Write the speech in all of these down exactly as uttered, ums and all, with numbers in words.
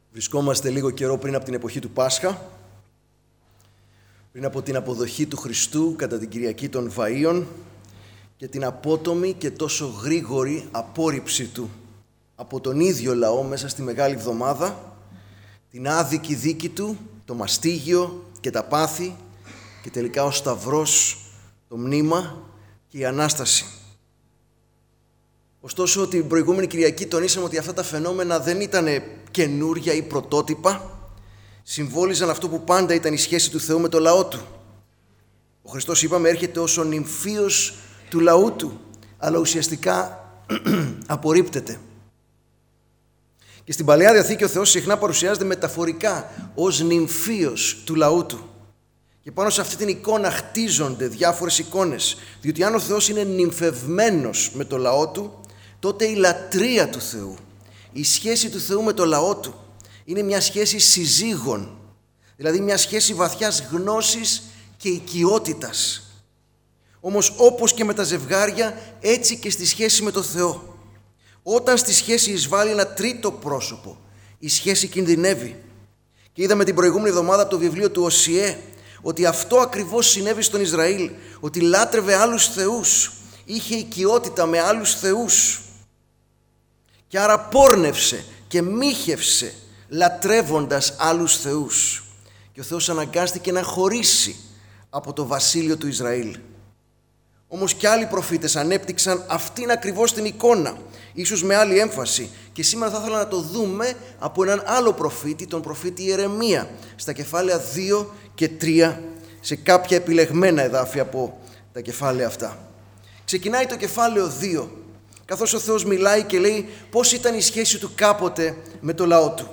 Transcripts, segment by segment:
Βρισκόμαστε λίγο καιρό πριν από την εποχή του Πάσχα, πριν από την αποδοχή του Χριστού κατά την Κυριακή των Βαΐων και την απότομη και τόσο γρήγορη απόρριψη Του από τον ίδιο λαό μέσα στη Μεγάλη Εβδομάδα, την άδικη δίκη Του, το μαστίγιο και τα πάθη και τελικά ο Σταυρός, το μνήμα και η Ανάσταση. Ωστόσο, την προηγούμενη Κυριακή τονίσαμε ότι αυτά τα φαινόμενα δεν ήταν καινούρια ή πρωτότυπα, συμβόλιζαν αυτό που πάντα ήταν η σχέση του Θεού με το λαό Του. Ο Χριστός, είπαμε, έρχεται ως ο νυμφίος του λαού Του, αλλά ουσιαστικά απορρίπτεται. Και στην Παλαιά Διαθήκη ο Θεός συχνά παρουσιάζεται μεταφορικά ως νυμφίος του λαού Του. Και πάνω σε αυτή την εικόνα χτίζονται διάφορες εικόνες, διότι αν ο Θεός είναι νυμφευμένος με το λαό Του, τότε η λατρεία του Θεού, η σχέση του Θεού με το λαό Του, είναι μια σχέση συζύγων, δηλαδή μια σχέση βαθιάς γνώσης και οικειότητας. Όμως όπως και με τα ζευγάρια, έτσι και στη σχέση με το Θεό. Όταν στη σχέση εισβάλλει ένα τρίτο πρόσωπο, η σχέση κινδυνεύει. Και είδαμε την προηγούμενη εβδομάδα από το βιβλίο του Οσιέ ότι αυτό ακριβώς συνέβη στον Ισραήλ, ότι λάτρευε άλλους θεούς, είχε οικειότητα με άλλους θεούς και άρα πόρνευσε και μύχευσε λατρεύοντας άλλους θεούς. Και ο Θεός αναγκάστηκε να χωρίσει από το βασίλειο του Ισραήλ. Όμως και άλλοι προφήτες ανέπτυξαν αυτήν ακριβώς την εικόνα, ίσως με άλλη έμφαση. Και σήμερα θα ήθελα να το δούμε από έναν άλλο προφήτη, τον προφήτη Ιερεμία, στα κεφάλαια δύο και τρία, σε κάποια επιλεγμένα εδάφια από τα κεφάλαια αυτά. Ξεκινάει το κεφάλαιο δύο, καθώς ο Θεός μιλάει και λέει πώς ήταν η σχέση Του κάποτε με το λαό Του.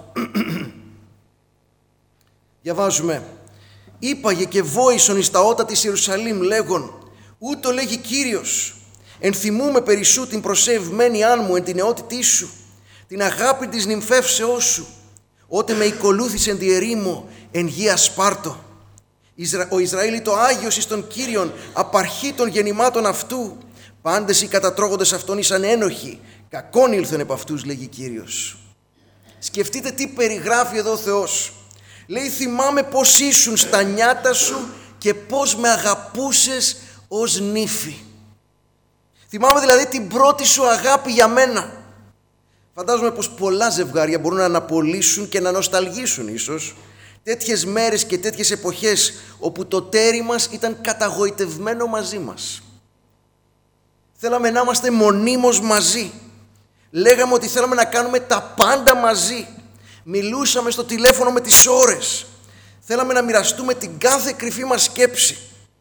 Διαβάζουμε: «Είπαγε και βόησον εις τα ότα της Ιερουσαλήμ λέγον, ούτω λέγει Κύριος, ενθυμούμε περισσού την προσευχμένη αν μου εν την νεότητή σου, την αγάπη της νυμφεύσεώς σου, ότε με οικολούθησεν τη ερήμο εν γη Ασπάρτο. Ο Ισραήλ το Άγιος εις τον Κύριον, απαρχή των γεννημάτων αυτού, πάντες οι κατατρώγοντες αυτών ήσαν ένοχοι, κακόν ήλθον επ' αυτούς, λέγει Κύριος». Σκεφτείτε τι περιγράφει εδώ ο Θεός. Λέει, θυμάμαι πώς ήσουν στα νιάτα σου και πώς με αγαπούσες ως νύφη. Θυμάμαι δηλαδή την πρώτη σου αγάπη για μένα. Φαντάζομαι πως πολλά ζευγάρια μπορούν να αναπολύσουν και να νοσταλγήσουν ίσως τέτοιες μέρες και τέτοιες εποχές όπου το τέρι μας ήταν καταγοητευμένο μαζί μας. Θέλαμε να είμαστε μονίμως μαζί. Λέγαμε ότι θέλαμε να κάνουμε τα πάντα μαζί. Μιλούσαμε στο τηλέφωνο με τις ώρες. Θέλαμε να μοιραστούμε την κάθε κρυφή μας σκέψη.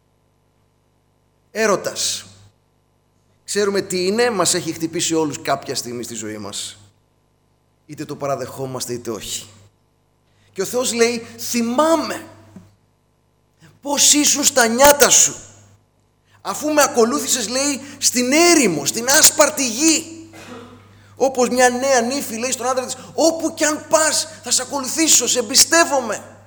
Έρωτας. Ξέρουμε τι είναι, μας έχει χτυπήσει όλους κάποια στιγμή στη ζωή μας. Είτε το παραδεχόμαστε είτε όχι. Και ο Θεός λέει, θυμάμαι πώς ήσουν στα νιάτα σου. Αφού με ακολούθησες, λέει, στην έρημο, στην άσπαρτη γη. Όπως μια νέα νύφη λέει στον άντρα της, όπου κι αν πας θα σε ακολουθήσω, σε εμπιστεύομαι.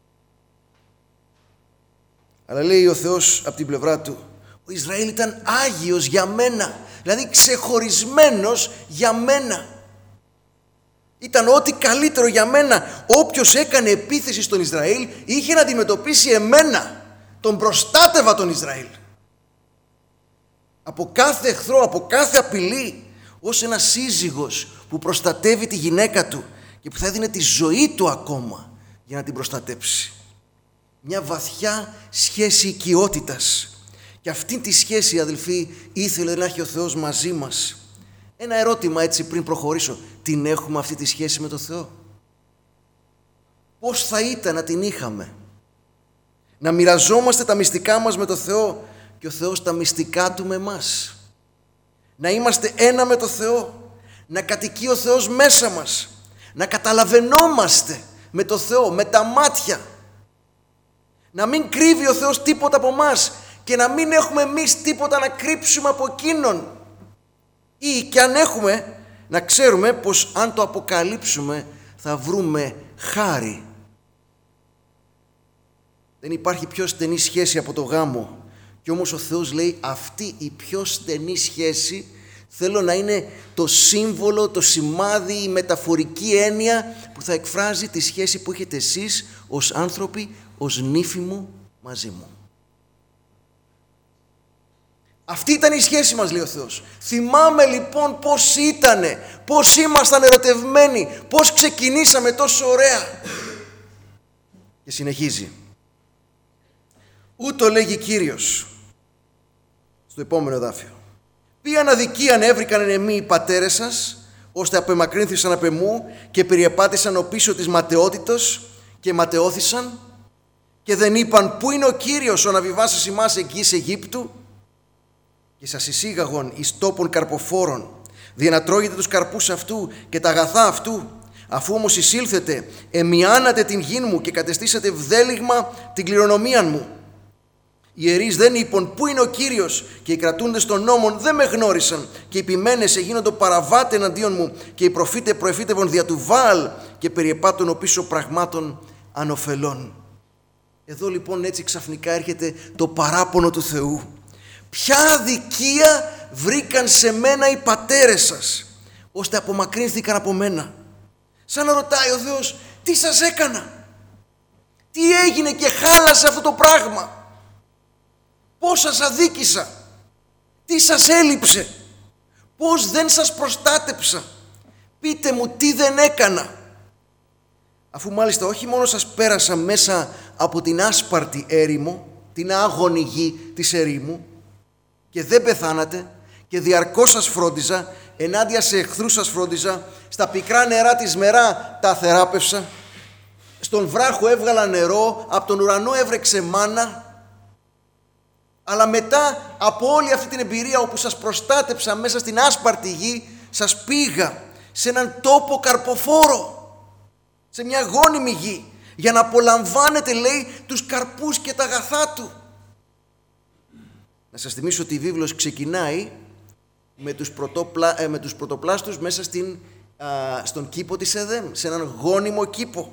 Αλλά λέει ο Θεός από την πλευρά του, ο Ισραήλ ήταν άγιος για μένα, δηλαδή ξεχωρισμένος για μένα. Ήταν ό,τι καλύτερο για μένα. Όποιος έκανε επίθεση στον Ισραήλ είχε να αντιμετωπίσει εμένα. Τον προστάτευα τον Ισραήλ. Από κάθε εχθρό, από κάθε απειλή, ως ένας σύζυγος που προστατεύει τη γυναίκα του και που θα έδινε τη ζωή του ακόμα για να την προστατέψει. Μια βαθιά σχέση οικειότητας. Και αυτή τη σχέση, αδελφοί, ήθελε να έχει ο Θεός μαζί μας. Ένα ερώτημα έτσι πριν προχωρήσω. Την έχουμε αυτή τη σχέση με τον Θεό? Πώς θα ήταν να την είχαμε? Να μοιραζόμαστε τα μυστικά μας με τον Θεό και ο Θεός τα μυστικά Του με εμάς. Να είμαστε ένα με τον Θεό. Να κατοικεί ο Θεός μέσα μας. Να καταλαβαίνόμαστε με τον Θεό, με τα μάτια. Να μην κρύβει ο Θεός τίποτα από μας και να μην έχουμε εμείς τίποτα να κρύψουμε από Εκείνον. Ή και αν έχουμε, να ξέρουμε πως αν το αποκαλύψουμε θα βρούμε χάρη. Δεν υπάρχει πιο στενή σχέση από το γάμο. Και όμως ο Θεός λέει αυτή η πιο στενή σχέση Θέλω να είναι το σύμβολο, το σημάδι, η μεταφορική έννοια που θα εκφράζει τη σχέση που έχετε εσείς ως άνθρωποι, ως νύφη μου μαζί μου. Αυτή ήταν η σχέση μας, λέει ο Θεός. Θυμάμαι λοιπόν πώς ήτανε, πώς ήμασταν ερωτευμένοι, πώς ξεκινήσαμε τόσο ωραία. Και συνεχίζει. Ούτω λέγει Κύριος, στο επόμενο εδάφιο. Ποιαν αδικίαν έβρικαν εν εμεί οι πατέρες σας, ώστε απεμακρύνθησαν απ' εμού και περιεπάτησαν ο πίσω της ματαιότητος και ματαιώθησαν και δεν είπαν πού είναι ο Κύριος ο να βιβάσας ημάς εγγύς Αιγύπτου και σας εισήγαγον εις τόπων καρποφόρων δια να τρώγετε τους καρπούς αυτού και τα αγαθά αυτού, αφού όμως εισήλθετε εμιάνατε την γην μου και κατεστήσατε βδέλιγμα την κληρονομίαν μου. Οι ιερείς δεν είπαν πού είναι ο Κύριος και οι κρατούντες των νόμων δεν με γνώρισαν και οι ποιμένες εγίνοντο παραβάτε εναντίον μου και οι προφήτε προεφήτευον δια του Βαάλ και περιεπάτων ο πίσω πραγμάτων ανοφελών. Εδώ λοιπόν έτσι ξαφνικά έρχεται το παράπονο του Θεού. Ποια αδικία βρήκαν σε μένα οι πατέρες σας, ώστε απομακρύνθηκαν από μένα. Σαν να ρωτάει ο Θεός, τι σας έκανα, τι έγινε και χάλασε αυτό το πράγμα. Πώς σας αδίκησα, τι σας έλειψε, πώς δεν σας προστάτεψα, πείτε μου τι δεν έκανα. Αφού μάλιστα όχι μόνο σας πέρασα μέσα από την άσπαρτη έρημο, την άγονη γη της ερήμου και δεν πεθάνατε και διαρκώς σας φρόντιζα, ενάντια σε εχθρούς σας φρόντιζα, στα πικρά νερά της μερά τα θεράπευσα, στον βράχο έβγαλα νερό, από τον ουρανό έβρεξε μάνα. Αλλά μετά από όλη αυτή την εμπειρία όπου σας προστάτεψα μέσα στην άσπαρτη γη, σας πήγα σε έναν τόπο καρποφόρο, σε μια γόνιμη γη, για να απολαμβάνετε, λέει, τους καρπούς και τα αγαθά του. Να σας θυμίσω ότι η βίβλος ξεκινάει με τους, πρωτοπλα... ε, με τους πρωτοπλάστους μέσα στην, α, στον κήπο της Εδέμ, σε έναν γόνιμο κήπο.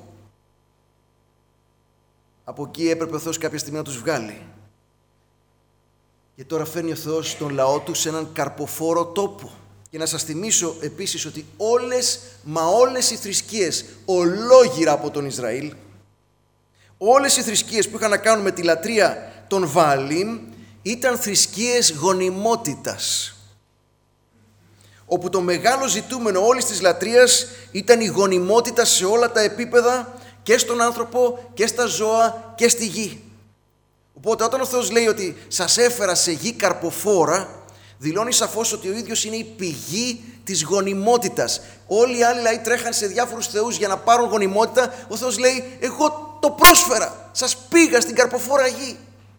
Από εκεί έπρεπε ο Θεός κάποια στιγμή να τους βγάλει. Και τώρα φέρνει ο Θεός τον λαό του σε έναν καρποφόρο τόπο. Και να σας θυμίσω επίσης ότι όλες, μα όλες οι θρησκείες ολόγυρα από τον Ισραήλ, όλες οι θρησκείες που είχαν να κάνουν με τη λατρεία των Βααλίμ, ήταν θρησκείες γονιμότητας. Όπου το μεγάλο ζητούμενο όλης της λατρείας ήταν η γονιμότητα σε όλα τα επίπεδα, και στον άνθρωπο και στα ζώα και στη γη. Οπότε όταν ο Θεός λέει ότι σας έφερα σε γη καρποφόρα, δηλώνει σαφώς ότι ο ίδιος είναι η πηγή της γονιμότητας. Όλοι οι άλλοι λαοί τρέχαν σε διάφορους θεούς για να πάρουν γονιμότητα. Ο Θεός λέει, εγώ το πρόσφερα, σας πήγα στην καρποφόρα γη.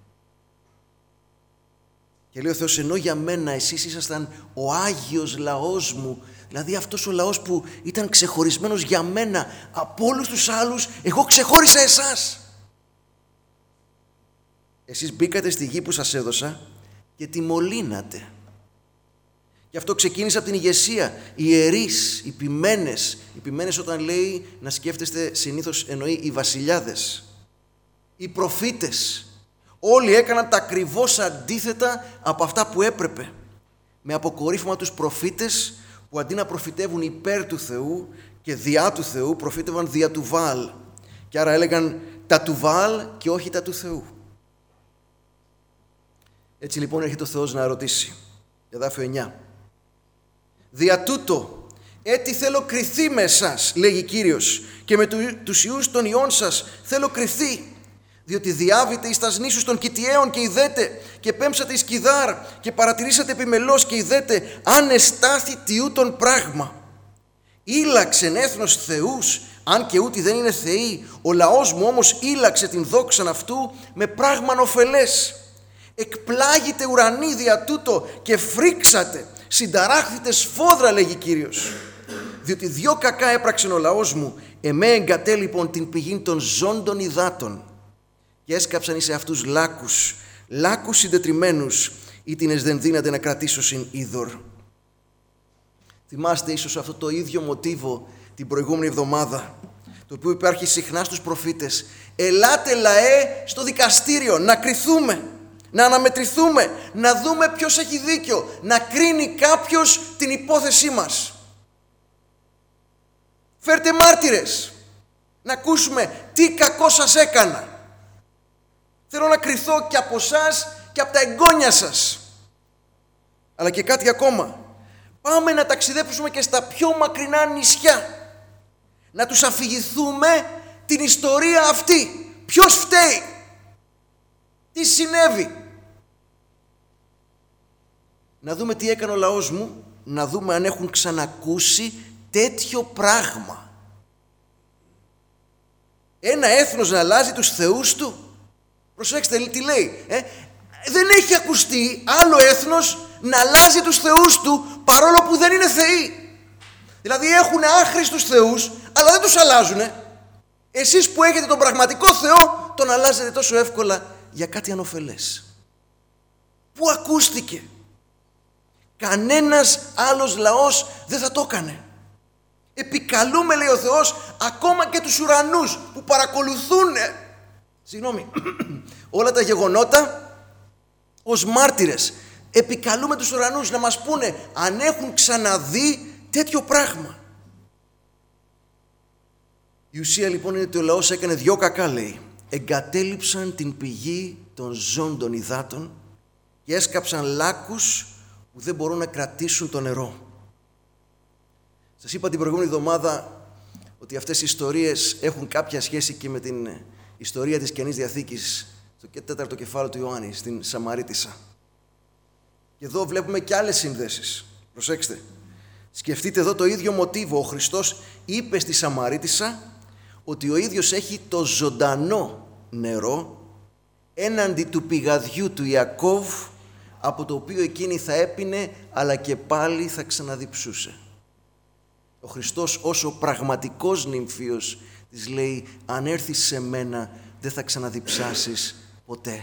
Και λέει ο Θεός, ενώ για μένα εσείς ήσασταν ο Άγιος λαός μου, δηλαδή αυτός ο λαός που ήταν ξεχωρισμένος για μένα από όλους τους άλλους, εγώ ξεχώρισα εσάς. Εσείς μπήκατε στη γη που σας έδωσα και τη μολύνατε. Γι' αυτό ξεκίνησε από την ηγεσία. Οι ιερείς, οι ποιμένες, οι ποιμένες όταν λέει να σκέφτεστε συνήθως εννοεί οι βασιλιάδες, οι προφήτες. Όλοι έκαναν τα ακριβώς αντίθετα από αυτά που έπρεπε. Με αποκορύφωμα τους προφήτες που αντί να προφητεύουν υπέρ του Θεού και διά του Θεού, προφήτευαν δια του Βαάλ. Και άρα έλεγαν τα του Βαάλ και όχι τα του Θεού. Έτσι λοιπόν έρχεται ο Θεός να ρωτήσει. Εδάφιο εννιά. Δια τούτο, έτι θέλω κριθεί με εσάς, λέγει Κύριος, και με τους ιούς των ιών σας θέλω κριθεί, διότι διάβητε εις τας νήσους των Κιτιαίων και ειδέτε, και πέμψατε εις Κιδάρ και παρατηρήσατε επιμελώς και ειδέτε, αν εστάθη τιούτον πράγμα. Ήλαξεν έθνος θεούς, αν και ούτι δεν είναι θεοί, ο λαός μου όμως ήλαξε την δόξαν αυτού με πράγμαν ωφελές. Εκπλάγητε ουρανοί δια τούτο και φρίξατε, συνταράχθητε σφόδρα, λέγει Κύριος. Διότι δυο κακά έπραξεν ο λαός μου, εμέ εγκατέλειπον την πηγήν των ζώντων υδάτων. Και έσκαψαν εις αυτούς λάκους, λάκους συντετριμένους, ήτινες δεν δύναται να κρατήσωσιν είδωρ. Θυμάστε ίσως αυτό το ίδιο μοτίβο την προηγούμενη εβδομάδα, το οποίο υπάρχει συχνά στους προφήτες. Ελάτε λαέ στο δικαστήριο, να κριθούμε. να αναμετρηθούμε, να δούμε ποιος έχει δίκιο, να κρίνει κάποιος την υπόθεσή μας. Φέρτε μάρτυρες, να ακούσουμε τι κακό σας έκανα. Θέλω να κριθώ και από εσάς και από τα εγγόνια σας. Αλλά και κάτι ακόμα. Πάμε να ταξιδέψουμε και στα πιο μακρινά νησιά. Να τους αφηγηθούμε την ιστορία αυτή. Ποιος φταίει, τι συνέβη. Να δούμε τι έκανε ο λαός μου, να δούμε αν έχουν ξανακούσει τέτοιο πράγμα. Ένα έθνος να αλλάζει τους θεούς του. Προσέξτε τι λέει. Ε? Δεν έχει ακουστεί άλλο έθνος να αλλάζει τους θεούς του παρόλο που δεν είναι θεοί. Δηλαδή έχουν άχρηστους θεούς αλλά δεν τους αλλάζουνε. Εσείς που έχετε τον πραγματικό Θεό τον αλλάζετε τόσο εύκολα για κάτι ανωφελές. Πού ακούστηκε? Κανένας άλλος λαός δεν θα το έκανε. Επικαλούμε, λέει ο Θεός, ακόμα και τους ουρανούς που παρακολουθούν συγγνώμη, όλα τα γεγονότα ως μάρτυρες. Επικαλούμε τους ουρανούς να μας πούνε αν έχουν ξαναδεί τέτοιο πράγμα. Η ουσία λοιπόν είναι ότι ο λαός έκανε δυο κακά, λέει. Εγκατέλειψαν την πηγή των ζώων των υδάτων και έσκαψαν λάκους που δεν μπορούν να κρατήσουν το νερό. Σας είπα την προηγούμενη εβδομάδα ότι αυτές οι ιστορίες έχουν κάποια σχέση και με την ιστορία της Καινής Διαθήκης, στο τέταρτο κεφάλαιο του Ιωάννη, στην Σαμαρίτισσα. Και εδώ βλέπουμε και άλλες συνδέσεις. Προσέξτε. Σκεφτείτε εδώ το ίδιο μοτίβο. Ο Χριστός είπε στη Σαμαρίτισσα ότι ο ίδιος έχει το ζωντανό νερό έναντι του πηγαδιού του Ιακώβ, από το οποίο εκείνη θα έπινε, αλλά και πάλι θα ξαναδιψούσε. Ο Χριστός ως ο πραγματικός νυμφίος της λέει, αν έρθεις σε μένα δεν θα ξαναδιψάσεις ποτέ.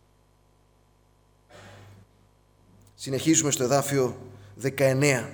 Συνεχίζουμε στο εδάφιο δεκαεννέα.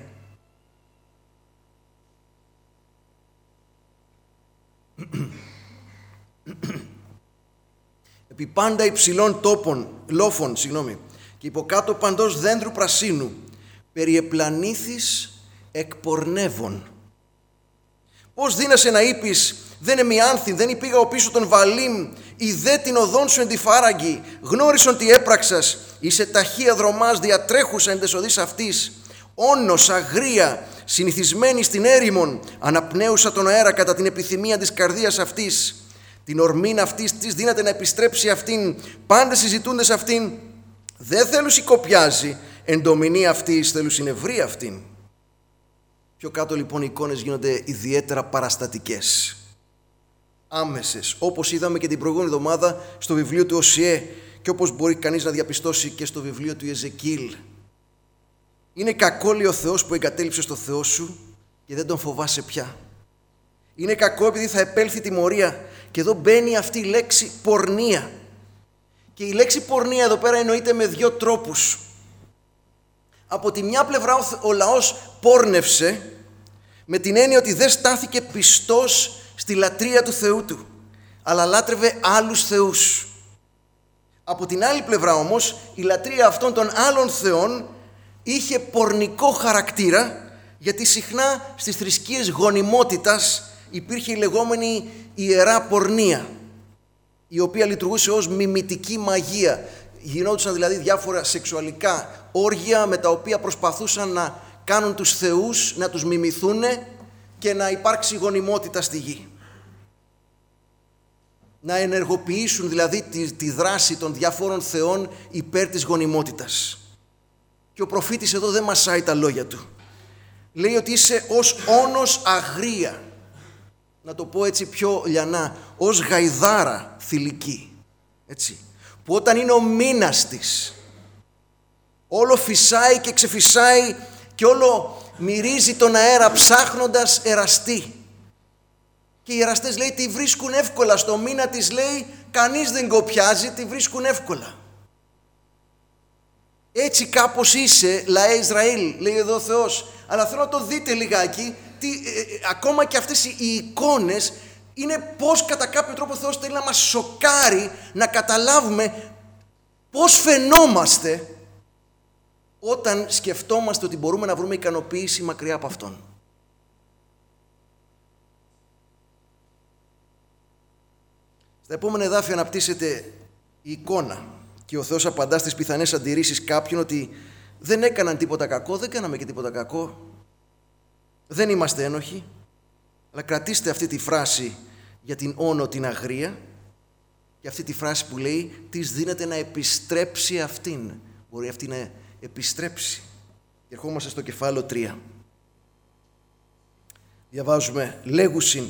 Επί πάντα υψηλών τόπων, λόφων, συγγνώμη, και υποκάτω παντός δέντρου πρασίνου, περιεπλανήθης εκπορνεύων. Πώς δύνασε να είπεις, δεν εμιάνθη, δεν υπήγα ο πίσω των βαλήμ, ιδέ την οδόν σου εν τη φάραγγι, γνώρισον τι έπραξας, είσαι ταχεία δρομάς διατρέχουσα εν τες οδείς αυτής, όνος, αγρία, συνηθισμένη στην έρημον, αναπνέουσα τον αέρα κατά την επιθυμία της καρδίας αυτής, την ορμήν αυτής της δύναται να επιστρέψει αυτήν, πάντες συζητούντες αυτήν, δεν θέλουν σηκωπιάζει, εντομηνή αυτής θέλουν συνευρή αυτήν. Πιο κάτω λοιπόν οι εικόνες γίνονται ιδιαίτερα παραστατικές, άμεσες, όπως είδαμε και την προηγούμενη εβδομάδα στο βιβλίο του Οσιέ και όπως μπορεί κανείς να διαπιστώσει και στο βιβλίο του Εζεκίλ. Είναι κακό, λέει ο Θεός, που εγκατέλειψες το Θεό σου και δεν τον φοβάσαι πια. Είναι κακό επειδή θα επέλθει τιμωρία, και εδώ μπαίνει αυτή η λέξη πορνεία. Και η λέξη πορνεία εδώ πέρα εννοείται με δύο τρόπους. Από τη μια πλευρά ο λαός πόρνευσε με την έννοια ότι δεν στάθηκε πιστός στη λατρεία του Θεού του, αλλά λάτρευε άλλους θεούς. Από την άλλη πλευρά όμως η λατρεία αυτών των άλλων θεών είχε πορνικό χαρακτήρα, γιατί συχνά στις θρησκείες γονιμότητας υπήρχε η λεγόμενη ιερά πορνεία, η οποία λειτουργούσε ως μιμητική μαγεία. Γινόντουσαν δηλαδή διάφορα σεξουαλικά όργια με τα οποία προσπαθούσαν να κάνουν τους θεούς, να τους μιμηθούν και να υπάρξει γονιμότητα στη γη. Να ενεργοποιήσουν δηλαδή τη, τη δράση των διαφόρων θεών υπέρ της γονιμότητας. Και ο προφήτης εδώ δεν μασάει τα λόγια του. Λέει ότι είσαι ως όνος αγρία, να το πω έτσι πιο λιανά, ως γαϊδάρα θηλυκή, έτσι, που όταν είναι ο μήνας της, όλο φυσάει και ξεφυσάει και όλο μυρίζει τον αέρα ψάχνοντας εραστή. Και οι εραστές, λέει, τη βρίσκουν εύκολα. Στο μήνα της, λέει, κανείς δεν κοπιάζει, τη βρίσκουν εύκολα. Έτσι κάπως είσαι, λαέ Ισραήλ, λέει εδώ ο Θεός. Αλλά θέλω να το δείτε λιγάκι, τι, ε, ε, ακόμα και αυτές οι, οι εικόνες είναι πώς κατά κάποιο τρόπο ο Θεός θέλει να μας σοκάρει, να καταλάβουμε πώς φαινόμαστε όταν σκεφτόμαστε ότι μπορούμε να βρούμε ικανοποίηση μακριά από Αυτόν. Στα επόμενα εδάφια αναπτύσσεται η εικόνα και ο Θεός απαντά στις πιθανές αντιρρήσεις κάποιων ότι δεν έκαναν τίποτα κακό, δεν κάναμε και τίποτα κακό, δεν είμαστε ένοχοι, αλλά κρατήστε αυτή τη φράση για την όνο την αγρία και αυτή τη φράση που λέει της δίνεται να επιστρέψει αυτήν. Μπορεί αυτή να επιστρέψει. Και ερχόμαστε στο κεφάλαιο τρία. Διαβάζουμε, λέγουσιν,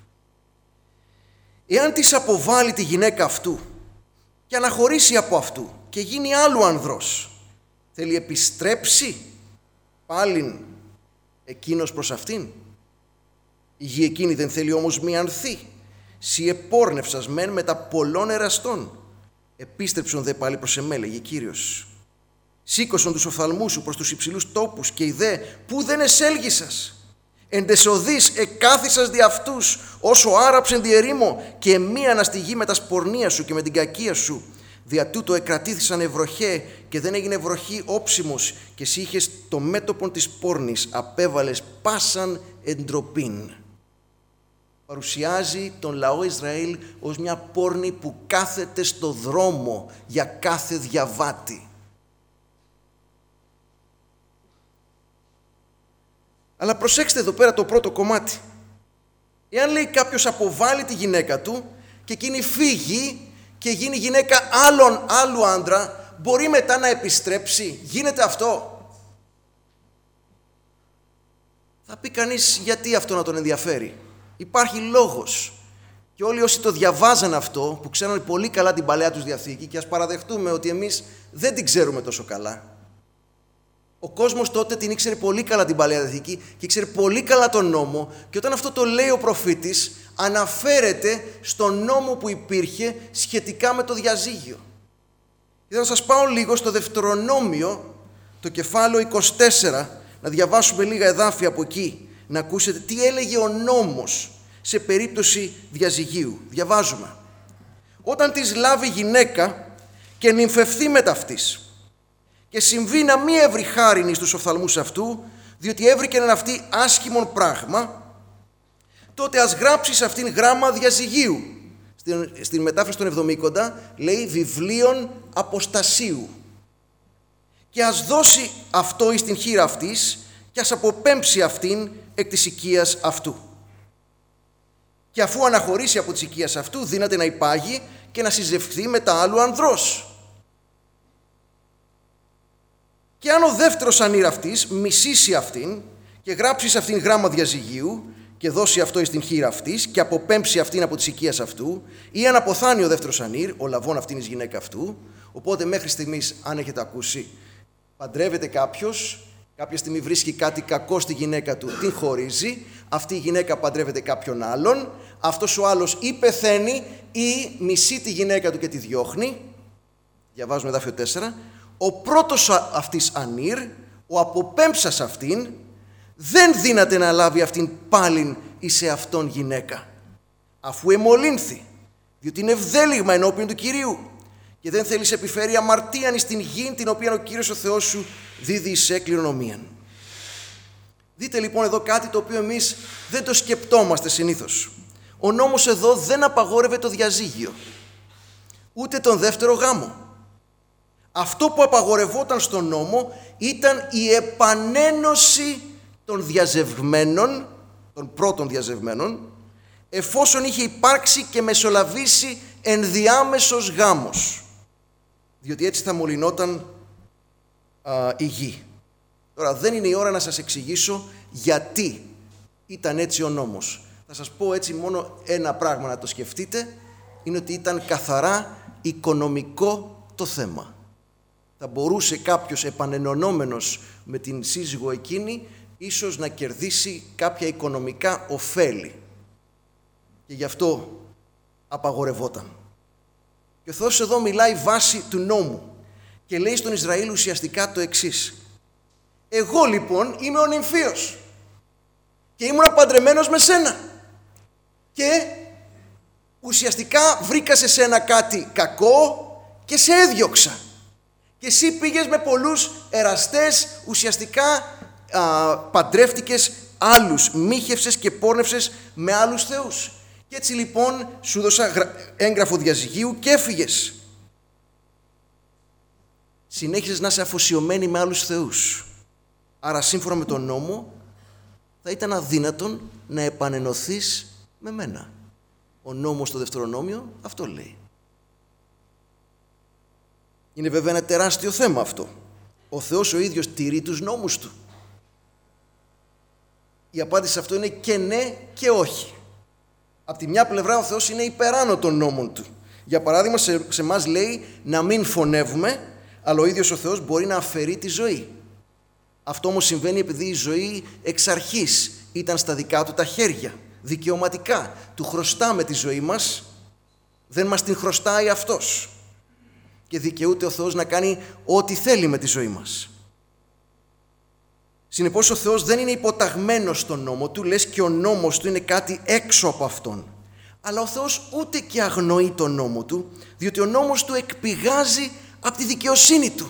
εάν της αποβάλει τη γυναίκα αυτού και αναχωρήσει από αυτού και γίνει άλλου ανδρός, θέλει επιστρέψει πάλιν εκείνος προς αυτήν. Η γη εκείνη δεν θέλει όμως μη ανθεί. Σι επόρνευσας μεν μετά πολλών εραστών. Επίστρεψον δε πάλι προς εμέ, λέγει Κύριος. Σήκωσον τους οφθαλμούς σου προς τους υψηλούς τόπους και ιδέ που δεν εσέλγησας. Εν τες οδείς εκάθισας δι' αυτούς όσο άραψεν δι' ερήμο και μη αναστηγεί με τα σπορνία σου και με την κακία σου. Δια τούτο εκρατήθησαν ευροχέ και δεν έγινε βροχή όψιμος και εσύ είχες το μέτωπον της πόρνης, απέβαλες πάσαν εντροπήν. Παρουσιάζει τον λαό Ισραήλ ως μια πόρνη που κάθεται στο δρόμο για κάθε διαβάτη. Αλλά προσέξτε εδώ πέρα το πρώτο κομμάτι. Εάν λέει κάποιος αποβάλει τη γυναίκα του και εκείνη φύγει και γίνει γυναίκα άλλον άλλου άντρα, μπορεί μετά να επιστρέψει? Γίνεται αυτό? Θα πει κανείς, γιατί αυτό να τον ενδιαφέρει? Υπάρχει λόγος. Και όλοι όσοι το διαβάζαν αυτό, που ξέραν πολύ καλά την Παλαιά τους Διαθήκη, και ας παραδεχτούμε ότι εμείς δεν την ξέρουμε τόσο καλά. Ο κόσμος τότε την ήξερε πολύ καλά την Παλαιά Διαθήκη και ήξερε πολύ καλά τον νόμο, και όταν αυτό το λέει ο προφήτης, αναφέρεται στον νόμο που υπήρχε σχετικά με το διαζύγιο. Και θα σας πάω λίγο στο Δευτερονόμιο, το κεφάλαιο είκοσι τέσσερα, να διαβάσουμε λίγα εδάφια από εκεί, να ακούσετε τι έλεγε ο νόμος σε περίπτωση διαζυγίου. Διαβάζουμε. Όταν της λάβει γυναίκα και νυμφευθεί με ταυτής και συμβεί να μη έβρει χάριν εις τους οφθαλμούς αυτού, διότι έβρικεν αυτή άσχημον πράγμα, τότε ας γράψεις αυτήν γράμμα διαζυγίου. Στην, στην μετάφραση των Εβδομήκοντα λέει βιβλίον αποστασίου. Και ας δώσει αυτό εις την χείρα αυτής και ας αποπέμψει αυτήν εκ της οικίας αυτού. Και αφού αναχωρήσει από της οικίας αυτού, δύναται να υπάγει και να συζευθεί με τα άλλου ανδρός. Και αν ο δεύτερος ανήρ αυτής μισήσει αυτήν και γράψει σε αυτήν γράμμα διαζυγίου και δώσει αυτό εις την χείρα αυτής και αποπέμψει αυτήν από της οικίας αυτού, ή αν αποθάνει ο δεύτερος ανήρ, ο λαβών αυτήν εις γυναίκα αυτού. Οπότε μέχρι στιγμής, αν έχετε ακούσει, παντρεύεται κάποιος, κάποια στιγμή βρίσκει κάτι κακό στη γυναίκα του, την χωρίζει, αυτή η γυναίκα παντρεύεται κάποιον άλλον, αυτός ο άλλος ή πεθαίνει ή μισεί τη γυναίκα του και τη διώχνει. Διαβάζουμε εδάφιο τέσσερα. Ο πρώτος αυτής ανήρ, ο αποπέμψας αυτήν, δεν δύναται να λάβει αυτήν πάλιν εις σε αυτόν γυναίκα, αφού εμολύνθη, διότι είναι ευδέλιγμα ενώπιον του Κυρίου και δεν θέλει σε επιφέρει αμαρτίαν εις την γη την οποία ο Κύριος ο Θεός σου δίδει εις σε κληρονομίαν. Δείτε λοιπόν εδώ κάτι το οποίο εμείς δεν το σκεπτόμαστε συνήθως. Ο νόμος εδώ δεν απαγόρευε το διαζύγιο, ούτε τον δεύτερο γάμο. Αυτό που απαγορευόταν στον νόμο ήταν η επανένωση των διαζευγμένων, των πρώτων διαζευμένων, εφόσον είχε υπάρξει και μεσολαβήσει ενδιάμεσος γάμος, διότι έτσι θα μολυνόταν α, η γη. Τώρα δεν είναι η ώρα να σας εξηγήσω γιατί ήταν έτσι ο νόμος. Θα σας πω έτσι μόνο ένα πράγμα να το σκεφτείτε, είναι ότι ήταν καθαρά οικονομικό το θέμα. Θα μπορούσε κάποιος επανενωνόμενος με την σύζυγο εκείνη ίσως να κερδίσει κάποια οικονομικά ωφέλη. Και γι' αυτό απαγορευόταν. Και ο Θεός εδώ μιλάει βάσει του νόμου και λέει στον Ισραήλ ουσιαστικά το εξής. Εγώ λοιπόν είμαι ο νυμφίος και ήμουν παντρεμένος με σένα και ουσιαστικά βρήκα σε σένα κάτι κακό και σε έδιωξα. Και εσύ πήγες με πολλούς εραστές, ουσιαστικά α, παντρεύτηκες άλλους, μοίχευσες και πόρνευσες με άλλους θεούς. Και έτσι λοιπόν σου δώσα έγγραφο διαζυγίου και έφυγες. Συνέχισες να είσαι αφοσιωμένη με άλλους θεούς. Άρα σύμφωνα με τον νόμο θα ήταν αδύνατον να επανενωθείς με μένα. Ο νόμος στο Δευτερονόμιο αυτό λέει. Είναι βέβαια ένα τεράστιο θέμα αυτό. Ο Θεός ο ίδιος τηρεί τους νόμους Του. Η απάντηση σε αυτό είναι και ναι και όχι. Από τη μια πλευρά ο Θεός είναι υπεράνω των νόμων Του. Για παράδειγμα σε, σε μας λέει να μην φωνεύουμε, αλλά ο ίδιος ο Θεός μπορεί να αφαιρεί τη ζωή. Αυτό όμως συμβαίνει επειδή η ζωή εξ αρχής ήταν στα δικά Του τα χέρια. Δικαιωματικά. Του χρωστάμε τη ζωή μας, δεν μας την χρωστάει Αυτός. Και δικαιούται ο Θεός να κάνει ό,τι θέλει με τη ζωή μας. Συνεπώς ο Θεός δεν είναι υποταγμένος στον νόμο Του, λες και ο νόμος Του είναι κάτι έξω από Αυτόν. Αλλά ο Θεός ούτε και αγνοεί τον νόμο Του, διότι ο νόμος Του εκπηγάζει από τη δικαιοσύνη Του.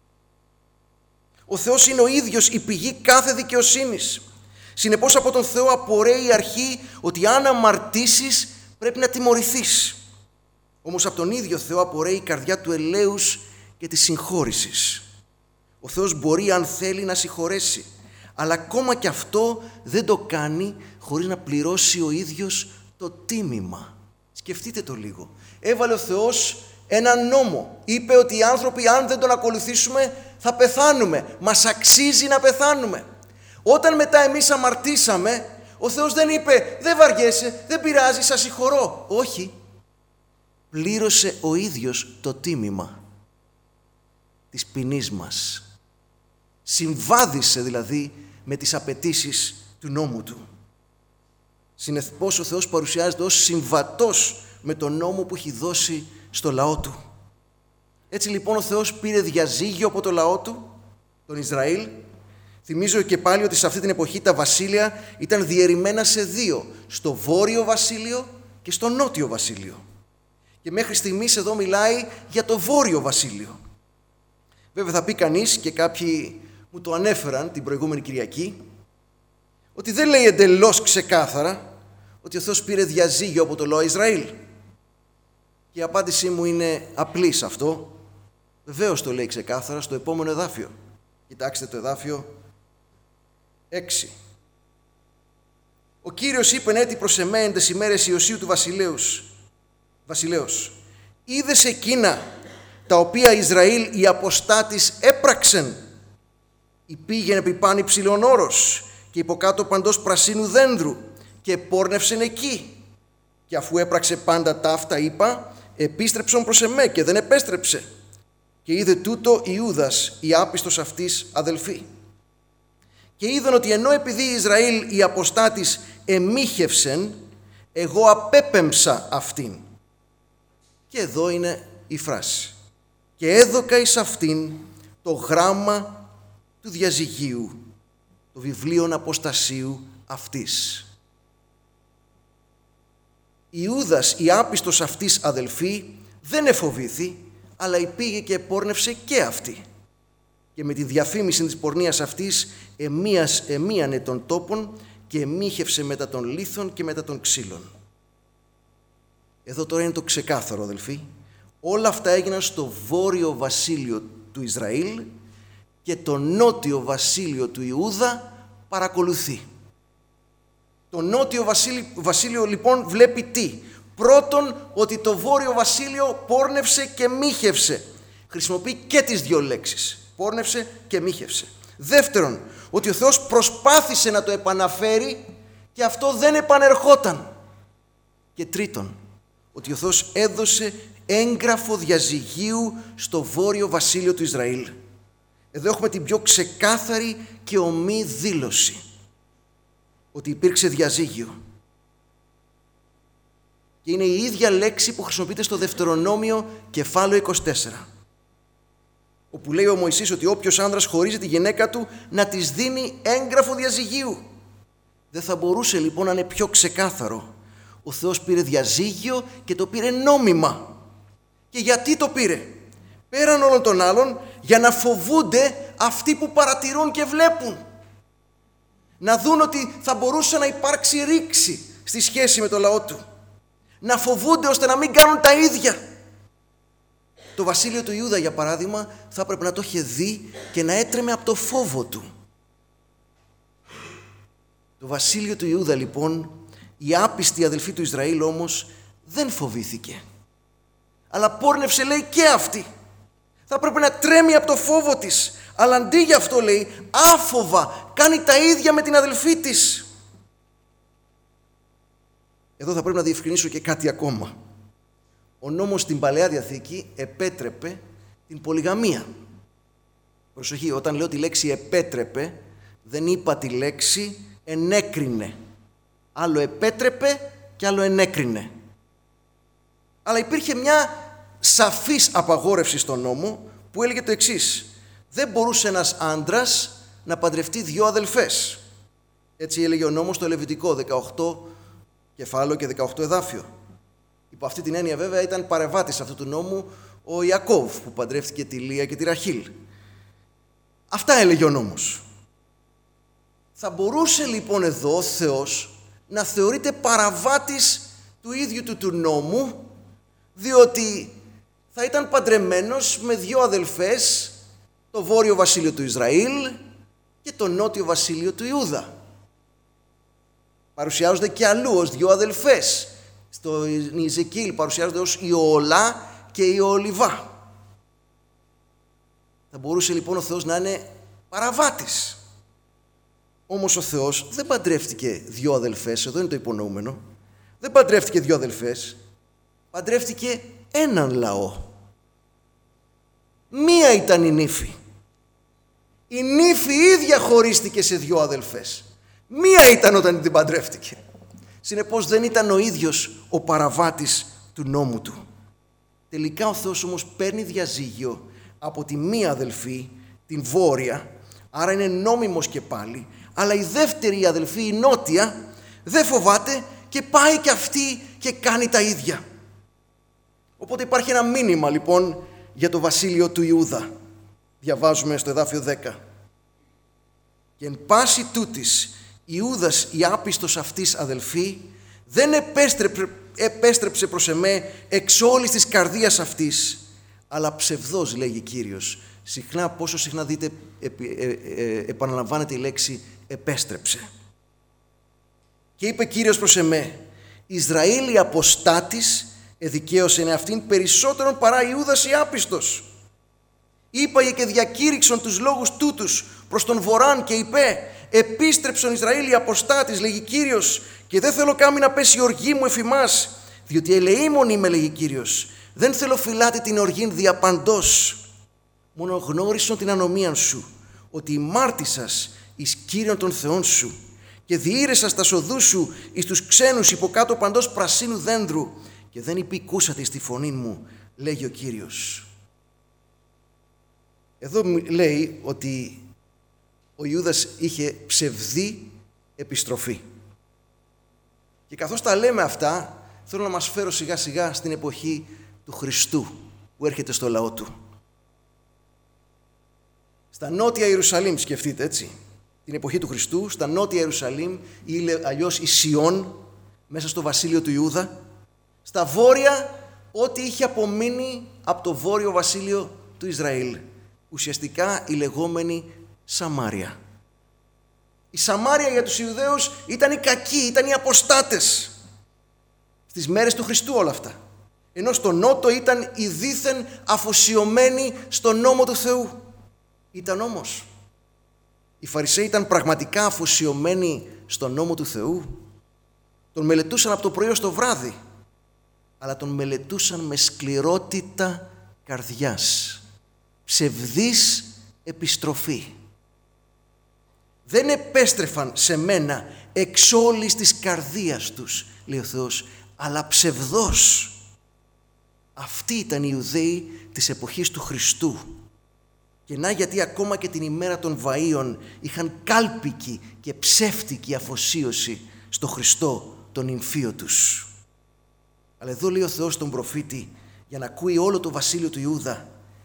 Ο Θεός είναι ο ίδιος η πηγή κάθε δικαιοσύνης. Συνεπώς από τον Θεό απορρέει η αρχή ότι αν αμαρτήσεις πρέπει να τιμωρηθείς. Όμως από τον ίδιο Θεό απορρέει η καρδιά του ελέους και της συγχώρησης. Ο Θεός μπορεί αν θέλει να συγχωρέσει, αλλά ακόμα και αυτό δεν το κάνει χωρίς να πληρώσει ο ίδιος το τίμημα. Σκεφτείτε το λίγο. Έβαλε ο Θεός έναν νόμο. Είπε ότι οι άνθρωποι αν δεν τον ακολουθήσουμε θα πεθάνουμε. Μας αξίζει να πεθάνουμε. Όταν μετά εμείς αμαρτήσαμε, ο Θεός δεν είπε δεν βαριέσαι, δεν πειράζει, σας συγχωρώ. Όχι. Πλήρωσε ο ίδιος το τίμημα της ποινής μας. Συμβάδισε δηλαδή με τις απαιτήσεις του νόμου Του. Συνεπώς ο Θεός παρουσιάζεται ως συμβατός με τον νόμο που έχει δώσει στο λαό Του. Έτσι λοιπόν ο Θεός πήρε διαζύγιο από το λαό Του, τον Ισραήλ. Θυμίζω και πάλι ότι σε αυτή την εποχή τα βασίλεια ήταν διαιρημένα σε δύο, στο βόρειο βασίλειο και στο νότιο βασίλειο. Και μέχρι στιγμής εδώ μιλάει για το βόρειο βασίλειο. Βέβαια θα πει κανείς, και κάποιοι μου το ανέφεραν την προηγούμενη Κυριακή, ότι δεν λέει εντελώς ξεκάθαρα ότι ο Θεός πήρε διαζύγιο από το λαό Ισραήλ. Και η απάντησή μου είναι απλή σε αυτό. Βεβαίως το λέει ξεκάθαρα στο επόμενο εδάφιο. Κοιτάξτε το εδάφιο έξι. Ο Κύριος είπεν έτη προς εμέ τις ημέρες Ιωσίου του βασιλέους. Βασιλέως, είδες εκείνα τα οποία Ισραήλ οι αποστάτης έπραξεν. Υπήγαινε επί πάνη ψηλών όρος και υποκάτω παντός πρασίνου δένδρου και πόρνευσεν εκεί. Και αφού έπραξε πάντα ταύτα είπα, επίστρεψον προς εμέ και δεν επέστρεψε. Και είδε τούτο Ιούδας, η άπιστος αυτής αδελφή. Και είδαν ότι ενώ επειδή Ισραήλ οι αποστάτης εμίχευσεν, εγώ απέπεμψα αυτήν. Και εδώ είναι η φράση. Και έδωκα εις αυτήν το γράμμα του διαζυγίου, το βιβλίον αποστασίου αυτής. Ιούδας, η άπιστος αυτής αδελφή, δεν εφοβήθη, αλλά υπήγε και επόρνευσε και αυτή. Και με τη διαφήμιση της πορνείας αυτής εμίας εμίανε των τόπων και εμίχευσε μετά των λίθων και μετά των ξύλων. Εδώ τώρα είναι το ξεκάθαρο, αδελφοί. Όλα αυτά έγιναν στο βόρειο βασίλειο του Ισραήλ και το νότιο βασίλειο του Ιούδα παρακολουθεί. Το νότιο βασίλειο, βασίλειο λοιπόν βλέπει τι? Πρώτον, ότι το βόρειο βασίλειο πόρνευσε και μίχευσε. Χρησιμοποιεί και τις δύο λέξεις. Πόρνευσε και μίχευσε. Δεύτερον, ότι ο Θεός προσπάθησε να το επαναφέρει και αυτό δεν επανερχόταν. Και τρίτον, ότι ο Θεός έδωσε έγγραφο διαζυγίου στο βόρειο βασίλειο του Ισραήλ. Εδώ έχουμε την πιο ξεκάθαρη και ομή δήλωση ότι υπήρξε διαζύγιο. Και είναι η ίδια λέξη που χρησιμοποιείται στο Δευτερονόμιο κεφάλαιο είκοσι τέσσερα, όπου λέει ο Μωυσής ότι όποιος άνδρας χωρίζει τη γυναίκα του να της δίνει έγγραφο διαζυγίου. Δεν θα μπορούσε λοιπόν να είναι πιο ξεκάθαρο. Ο Θεός πήρε διαζύγιο και το πήρε νόμιμα. Και γιατί το πήρε? πέραν όλων των άλλων, για να φοβούνται αυτοί που παρατηρούν και βλέπουν. Να δουν ότι θα μπορούσε να υπάρξει ρήξη στη σχέση με το λαό του. Να φοβούνται ώστε να μην κάνουν τα ίδια. Το βασίλειο του Ιούδα, για παράδειγμα, θα έπρεπε να το είχε δει και να έτρεμε από το φόβο του. Το βασίλειο του Ιούδα, λοιπόν, η άπιστη αδελφή του Ισραήλ όμως, δεν φοβήθηκε. Αλλά πόρνευσε, λέει, και αυτή. Θα έπρεπε να τρέμει από το φόβο της. Αλλά αντί για αυτό, λέει, άφοβα κάνει τα ίδια με την αδελφή της. Εδώ θα πρέπει να διευκρινίσω και κάτι ακόμα. Ο νόμος στην Παλαιά Διαθήκη επέτρεπε την πολυγαμία. Προσοχή, όταν λέω τη λέξη επέτρεπε, δεν είπα τη λέξη ενέκρινε. Άλλο επέτρεπε και άλλο ενέκρινε. Αλλά υπήρχε μια σαφής απαγόρευση στον νόμο που έλεγε το εξής. Δεν μπορούσε ένας άντρας να παντρευτεί δυο αδελφές. Έτσι έλεγε ο νόμος στο Λεβιτικό, δεκαοκτώ κεφάλαιο και δεκαοκτώ εδάφιο. Υπό αυτή την έννοια βέβαια ήταν παρεμβάτης αυτού του νόμου ο Ιακώβ που παντρεύτηκε τη Λία και τη Ραχήλ. Αυτά έλεγε ο νόμος. Θα μπορούσε λοιπόν εδώ ο Θεός να θεωρείται παραβάτης του ίδιου του του νόμου, διότι θα ήταν παντρεμένος με δύο αδελφές, το βόρειο βασίλειο του Ισραήλ και το νότιο βασίλειο του Ιούδα. Παρουσιάζονται και αλλού ως δύο αδελφές. Στο Ιεζεκίηλ παρουσιάζονται ως η Οολά και η Οολιβά. Θα μπορούσε λοιπόν ο Θεός να είναι παραβάτης. Όμως ο Θεός δεν παντρεύτηκε δύο αδελφές, εδώ είναι το υπονοούμενο. Δεν παντρεύτηκε δύο αδελφές, παντρεύτηκε έναν λαό. Μία ήταν η νύφη. Η νύφη ίδια χωρίστηκε σε δύο αδελφές. Μία ήταν όταν την παντρεύτηκε. Συνεπώς δεν ήταν ο ίδιος ο παραβάτης του νόμου του. Τελικά ο Θεός όμως παίρνει διαζύγιο από τη μία αδελφή, την βόρεια, άρα είναι νόμιμος και πάλι, αλλά η δεύτερη αδελφή, η νότια, δεν φοβάται και πάει και αυτή και κάνει τα ίδια. Οπότε υπάρχει ένα μήνυμα λοιπόν για το βασίλειο του Ιούδα. Διαβάζουμε στο εδάφιο δέκα. Και εν πάση τούτης Ιούδας η άπιστος αυτής αδελφή δεν επέστρεψε, επέστρεψε προς εμέ εξ όλης της καρδίας αυτής, αλλά ψευδός, λέγει Κύριος. Συχνά, πόσο συχνά δείτε ε, ε, ε, επαναλαμβάνεται η λέξη επέστρεψε. Και είπε Κύριος προς εμέ, Ισραήλ η αποστάτης εδικαίωσεν αυτήν περισσότερον παρά Ιούδας η άπιστος. Είπαγε και διακήρυξον τους λόγους τούτους προς τον βορράν και είπε, επίστρεψον Ισραήλ η αποστάτης, λέγει Κύριος, και δεν θέλω κάμει να πέσει η οργή μου εφημάς, διότι ελεήμων είμαι, λέγει Κύριος, δεν θέλω φυλάτη την οργήν διαπαντός. Μόνο γνώρισον την ανομίαν σου, ότι μάρτισας εις Κύριον των Θεών σου, και διήρεσας τα σοδούς σου εις τους ξένους υποκάτω παντός πρασίνου δένδρου, και δεν υπηκούσατε στη φωνή μου, λέγει ο Κύριος. Εδώ λέει ότι ο Ιούδας είχε ψευδή επιστροφή. Και καθώς τα λέμε αυτά, θέλω να μας φέρω σιγά σιγά στην εποχή του Χριστού που έρχεται στο λαό του. Στα νότια Ιερουσαλήμ, σκεφτείτε έτσι, την εποχή του Χριστού, στα νότια Ιερουσαλήμ ή αλλιώς η Σιών, μέσα στο βασίλειο του Ιούδα, στα βόρεια ό,τι είχε απομείνει από το βόρειο βασίλειο του Ισραήλ, ουσιαστικά η λεγόμενη Σαμάρια. Η Σαμάρια για τους Ιουδαίους ήταν οι κακοί, ήταν οι αποστάτες. Στις μέρες του Χριστού όλα αυτά. Ενώ στο νότο ήταν οι δήθεν αφοσιωμένοι στον νόμο του Θεού. Ήταν όμως. Οι Φαρισαίοι ήταν πραγματικά αφοσιωμένοι στον νόμο του Θεού. Τον μελετούσαν από το πρωί ως το βράδυ. Αλλά τον μελετούσαν με σκληρότητα καρδιάς. Ψευδής επιστροφή. Δεν επέστρεφαν σε μένα εξ όλης της καρδίας τους, λέει ο Θεός, αλλά ψευδός. Αυτοί ήταν οι Ιουδαίοι της εποχής του Χριστού. Και να γιατί ακόμα και την ημέρα των Βαΐων είχαν κάλπικη και ψεύτικη αφοσίωση στο Χριστό, τον νυμφίο τους. Αλλά εδώ λέει ο Θεός τον προφήτη, για να ακούει όλο το βασίλειο του Ιούδα,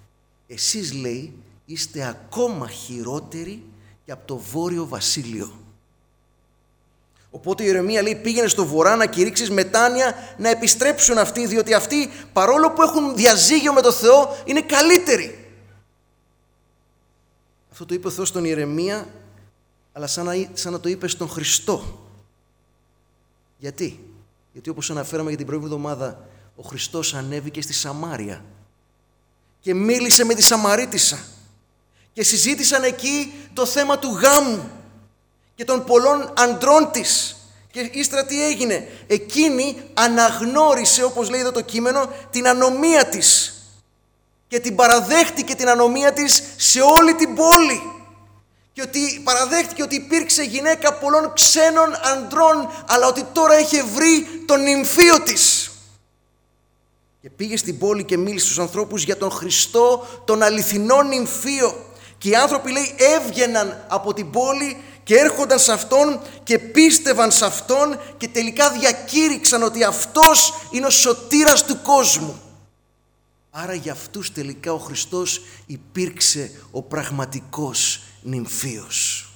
εσείς, λέει, είστε ακόμα χειρότεροι και από το βόρειο βασίλειο. Οπότε η Ιερεμία λέει πήγαινε στο βορρά να κηρύξεις μετάνοια, να επιστρέψουν αυτοί, διότι αυτοί παρόλο που έχουν διαζύγιο με το Θεό είναι καλύτεροι. Αυτό το είπε ο Θεός στον Ιερεμία, αλλά σαν να, σαν να το είπε στον Χριστό. Γιατί? Γιατί όπως αναφέραμε για την προηγούμενη εβδομάδα, ο Χριστός ανέβηκε στη Σαμάρια και μίλησε με τη Σαμαρίτισσα και συζήτησαν εκεί το θέμα του γάμου και των πολλών αντρών της. Και ύστερα τι έγινε? Εκείνη αναγνώρισε, όπως λέει εδώ το κείμενο, την ανομία της και την παραδέχτηκε την ανομία της σε όλη την πόλη. Και ότι παραδέχτηκε ότι υπήρξε γυναίκα πολλών ξένων ανδρών, αλλά ότι τώρα είχε βρει τον νυμφίο της. Και πήγε στην πόλη και μίλησε στους ανθρώπους για τον Χριστό, τον αληθινό νυμφίο. Και οι άνθρωποι, λέει, έβγαιναν από την πόλη και έρχονταν σε Αυτόν και πίστευαν σε Αυτόν και τελικά διακήρυξαν ότι Αυτός είναι ο σωτήρας του κόσμου. Άρα για αυτούς τελικά ο Χριστός υπήρξε ο πραγματικός νυμφίος.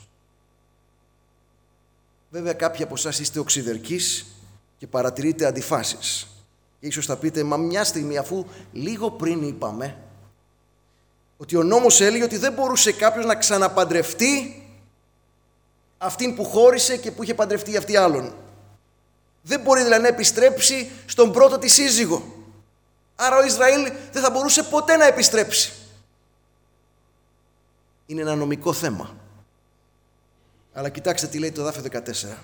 Βέβαια κάποιοι από εσάς είστε οξυδερκείς και παρατηρείτε αντιφάσεις. Και ίσως θα πείτε, μα μια στιγμή, αφού λίγο πριν είπαμε ότι ο νόμος έλεγε ότι δεν μπορούσε κάποιος να ξαναπαντρευτεί αυτήν που χώρισε και που είχε παντρευτεί αυτή άλλον. Δεν μπορεί δηλαδή να επιστρέψει στον πρώτο της σύζυγο. Άρα ο Ισραήλ δεν θα μπορούσε ποτέ να επιστρέψει. Είναι ένα νομικό θέμα. Αλλά κοιτάξτε τι λέει το εδάφιο δεκατέσσερα.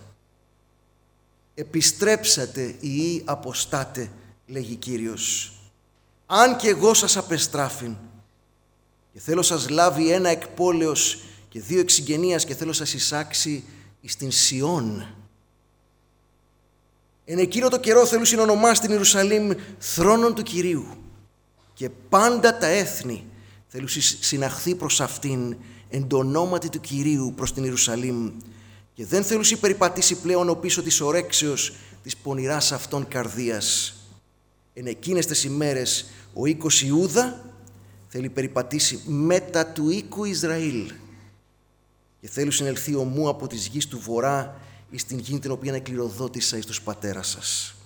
Επιστρέψατε οι αποστάτε, λέγει Κύριος, αν και εγώ σας απεστράφην και θέλω σας λάβει ένα εκ πόλεως και δύο εξ συγγενείας και θέλω σας εισάξει εις την Σιών. Εν εκείνο το καιρό θέλουν συνονομάσει την Ιερουσαλήμ θρόνον του Κυρίου και πάντα τα έθνη θέλουν συναχθεί προς αυτήν εν το ονόματι του Κυρίου προς την Ιερουσαλήμ και δεν θέλουν περιπατήσει πλέον ο πίσω της ορέξεως της πονηράς αυτών καρδίας. Εν εκείνες τις ημέρες ο οίκος Ιούδα θέλει περιπατήσει μετά του οίκου Ισραήλ και θέλουν συνελθεί ομού από της γης του βορρά εις την γη την οποία εκληροδότησα εις τους πατέρας σας.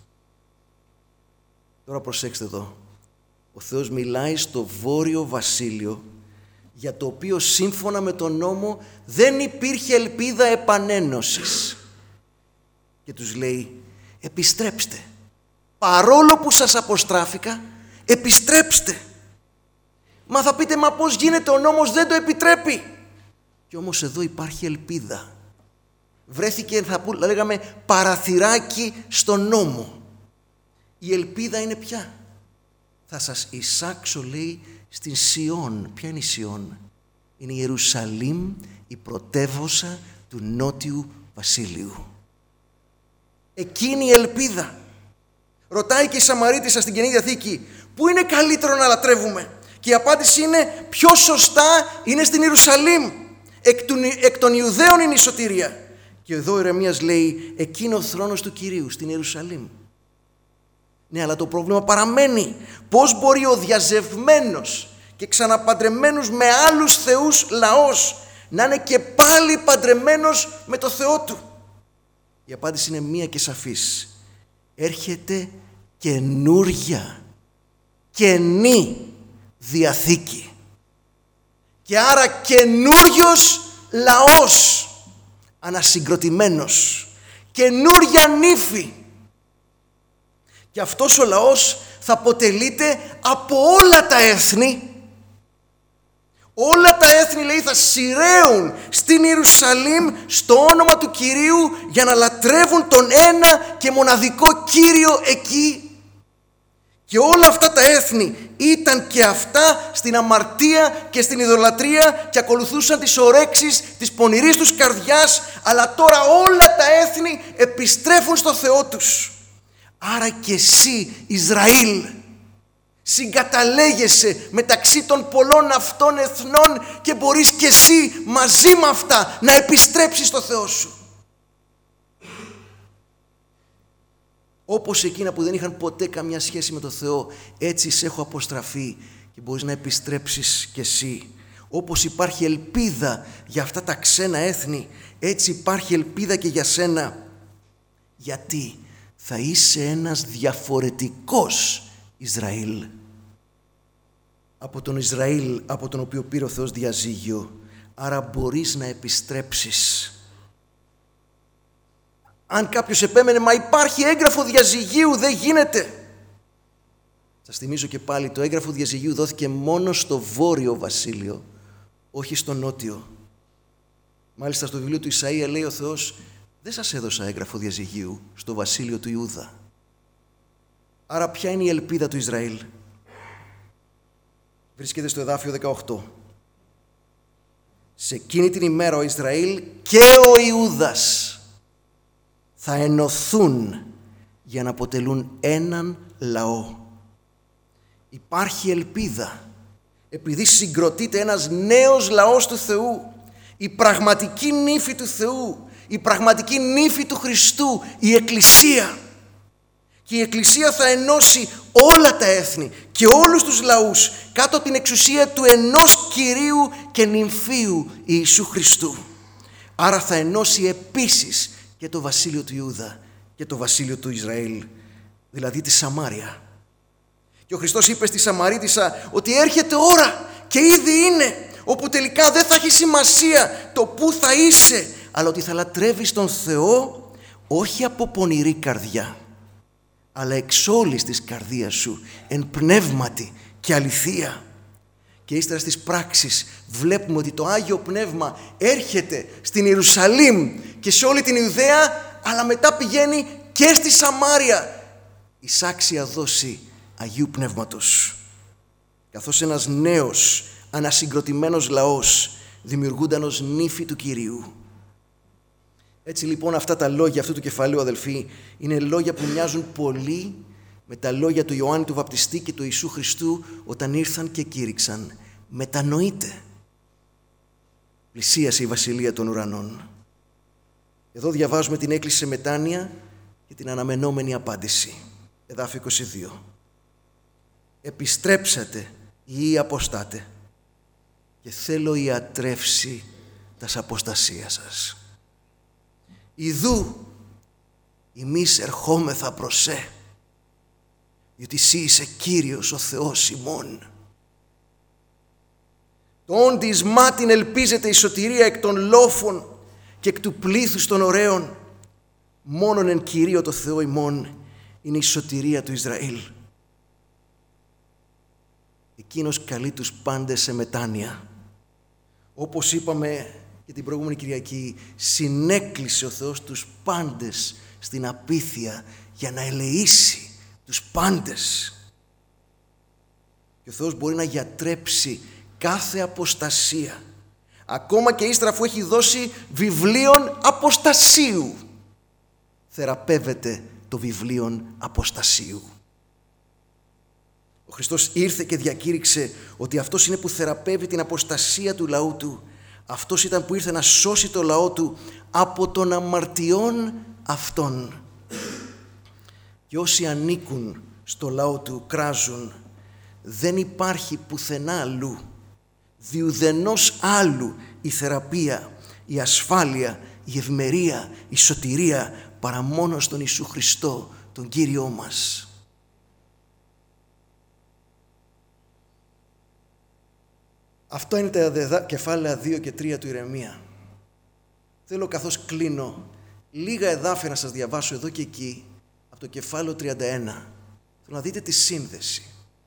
Τώρα προσέξτε εδώ. Ο Θεός μιλάει στο βόρειο βασίλειο για το οποίο σύμφωνα με τον νόμο δεν υπήρχε ελπίδα επανένωσης. Και τους λέει επιστρέψτε. Παρόλο που σας αποστράφηκα, επιστρέψτε. Μα θα πείτε, μα πώς γίνεται, ο νόμος δεν το επιτρέπει. Και όμως εδώ υπάρχει ελπίδα. Βρέθηκε, θα πού, λέγαμε, παραθυράκι στον νόμο. Η ελπίδα είναι ποια? Θα σας εισάξω, λέει, στην Σιών. Ποια είναι η Σιών? Είναι η Ιερουσαλήμ, η πρωτεύουσα του Νότιου Βασίλειου. Εκείνη η ελπίδα. Ρωτάει και η Σαμαρίτισσα στην Καινή Διαθήκη, πού είναι καλύτερο να λατρεύουμε? Και η απάντηση είναι, πιο σωστά είναι στην Ιερουσαλήμ. Εκ, του, εκ των Ιουδαίων είναι η σωτηρία. Και εδώ ο Ιερεμίας λέει, εκείνο ο θρόνος του Κυρίου στην Ιερουσαλήμ. Ναι, αλλά το πρόβλημα παραμένει. Πώς μπορεί ο διαζευμένος και ξαναπαντρεμένος με άλλους θεούς λαός να είναι και πάλι παντρεμένος με το Θεό του? Η απάντηση είναι μία και σαφής. Έρχεται καινούρια, καινή Διαθήκη. Και άρα καινούριος λαός, ανασυγκροτημένος, καινούρια νύφη. Και αυτός ο λαός θα αποτελείται από όλα τα έθνη. Όλα τα έθνη, λέει, θα σειραίουν στην Ιερουσαλήμ στο όνομα του Κυρίου για να λατρεύουν τον ένα και μοναδικό Κύριο εκεί. Και όλα αυτά τα έθνη ήταν και αυτά στην αμαρτία και στην ειδωλατρία και ακολουθούσαν τις ορέξεις της πονηρής τους καρδιάς, αλλά τώρα όλα τα έθνη επιστρέφουν στο Θεό τους. Άρα και εσύ, Ισραήλ, συγκαταλέγεσαι μεταξύ των πολλών αυτών εθνών και μπορείς και εσύ μαζί με αυτά να επιστρέψεις στο Θεό σου. Όπως εκείνα που δεν είχαν ποτέ καμιά σχέση με το Θεό, έτσι σε έχω αποστραφεί και μπορείς να επιστρέψεις κι εσύ. Όπως υπάρχει ελπίδα για αυτά τα ξένα έθνη, έτσι υπάρχει ελπίδα και για σένα. Γιατί θα είσαι ένας διαφορετικός Ισραήλ από τον Ισραήλ από τον οποίο πήρε ο Θεός διαζύγιο. Άρα μπορείς να επιστρέψεις. Αν κάποιος επέμενε, μα υπάρχει έγγραφο διαζυγίου, δεν γίνεται. Σας θυμίζω και πάλι, το έγγραφο διαζυγίου δόθηκε μόνο στο βόρειο βασίλειο, όχι στο νότιο. Μάλιστα στο βιβλίο του Ισαΐα λέει ο Θεός, δεν σας έδωσα έγγραφο διαζυγίου στο βασίλειο του Ιούδα. Άρα ποια είναι η ελπίδα του Ισραήλ? Βρίσκεται στο εδάφιο δεκαοκτώ. Σε εκείνη την ημέρα ο Ισραήλ και ο Ιούδας θα ενωθούν για να αποτελούν έναν λαό. Υπάρχει ελπίδα επειδή συγκροτείται ένας νέος λαός του Θεού, η πραγματική νύφη του Θεού, η πραγματική νύφη του Χριστού, η Εκκλησία. Και η Εκκλησία θα ενώσει όλα τα έθνη και όλους τους λαούς κάτω από την εξουσία του ενός Κυρίου και νυμφίου Ιησού Χριστού. Άρα θα ενώσει επίσης και το βασίλειο του Ιούδα και το βασίλειο του Ισραήλ, δηλαδή τη Σαμάρια. Και ο Χριστός είπε στη Σαμαρίτισσα ότι έρχεται ώρα και ήδη είναι, όπου τελικά δεν θα έχει σημασία το πού θα είσαι, αλλά ότι θα λατρεύεις τον Θεό όχι από πονηρή καρδιά, αλλά εξ όλης της καρδίας σου, εν πνεύματι και αληθεία. Και ύστερα στις πράξεις βλέπουμε ότι το Άγιο Πνεύμα έρχεται στην Ιερουσαλήμ και σε όλη την Ιουδαία, αλλά μετά πηγαίνει και στη Σαμάρια, εισάξια δόση Αγίου Πνεύματος. Καθώς ένας νέος ανασυγκροτημένος λαός δημιουργούνταν ως νύφη του Κυρίου. Έτσι λοιπόν αυτά τα λόγια αυτού του κεφαλαίου, αδελφοί, είναι λόγια που μοιάζουν πολύ με τα λόγια του Ιωάννη του Βαπτιστή και του Ιησού Χριστού όταν ήρθαν και κήρυξαν, μετανοείτε, πλησίασε η βασιλεία των ουρανών. Εδώ διαβάζουμε την έκκληση σε μετάνοια και την αναμενόμενη απάντηση. Εδάφιο είκοσι δύο. Επιστρέψατε ή αποστάτε και θέλω ιατρεύσει τας αποστασία σας. Ιδού ημείς ερχόμεθα προς σε, διότι εσύ είσαι Κύριος ο Θεός ημών. Τον της μάτιν ελπίζεται η σωτηρία εκ των λόφων και εκ του πλήθους των ωραίων. Μόνον εν Κυρίω το Θεό ημών είναι η σωτηρία του Ισραήλ. Εκείνος καλεί τους πάντες σε μετάνοια. Όπως είπαμε και την προηγούμενη Κυριακή, συνέκλεισε ο Θεός τους πάντες στην απίθεια για να ελεήσει τους πάντες. Και ο Θεός μπορεί να γιατρέψει κάθε αποστασία, ακόμα και ύστερα αφού έχει δώσει βιβλίων αποστασίου. Θεραπεύεται το βιβλίον αποστασίου. Ο Χριστός ήρθε και διακήρυξε ότι αυτός είναι που θεραπεύει την αποστασία του λαού του. Αυτός ήταν που ήρθε να σώσει το λαό του από των αμαρτιών αυτών. Και όσοι ανήκουν στο λαό του κράζουν, δεν υπάρχει πουθενά αλλού, διουδενός άλλου η θεραπεία, η ασφάλεια, η ευμερία, η σωτηρία παρά μόνο στον Ιησού Χριστό, τον Κύριό μας. Αυτό είναι τα κεφάλαια δύο και τρία του Ιρεμία. Θέλω καθώς κλείνω λίγα εδάφια να σας διαβάσω εδώ και εκεί από το κεφάλαιο τριάντα ένα. Θέλω να δείτε τη σύνδεση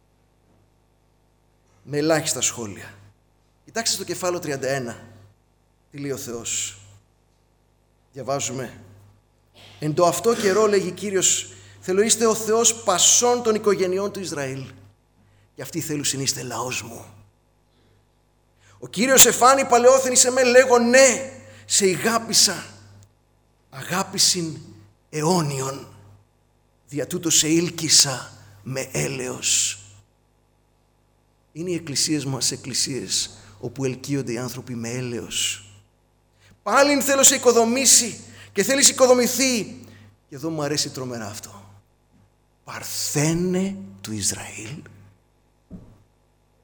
με ελάχιστα σχόλια. Κοιτάξτε στο κεφάλαιο τριάντα ένα τι λέει ο Θεός. Διαβάζουμε. Εν το αυτό καιρό, λέγει Κύριος, θέλω είστε ο Θεός πασών των οικογενειών του Ισραήλ, και αυτοί θέλουν είστε λαός μου. Ο Κύριος εφάνει παλαιόθεν σε με, λέγω ναι, σε ηγάπησα, αγάπησιν αιώνιον, δια τούτο σε ήλκησα με έλεος. Είναι οι εκκλησίες μας εκκλησίες όπου ελκύονται οι άνθρωποι με έλεος. Πάλιν θέλω σε οικοδομήσει και θέλεις οικοδομηθεί. Και εδώ μου αρέσει τρομερά αυτό. Παρθένε του Ισραήλ.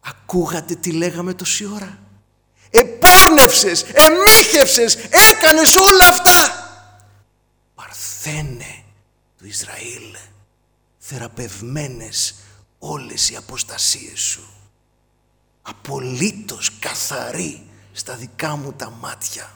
Ακούγατε τι λέγαμε τόση ώρα? Επόρνευσες, εμίχευσες, έκανες όλα αυτά. Παρθένε του Ισραήλ, θεραπευμένες όλες οι αποστασίες σου. Απολύτως καθαρή στα δικά μου τα μάτια.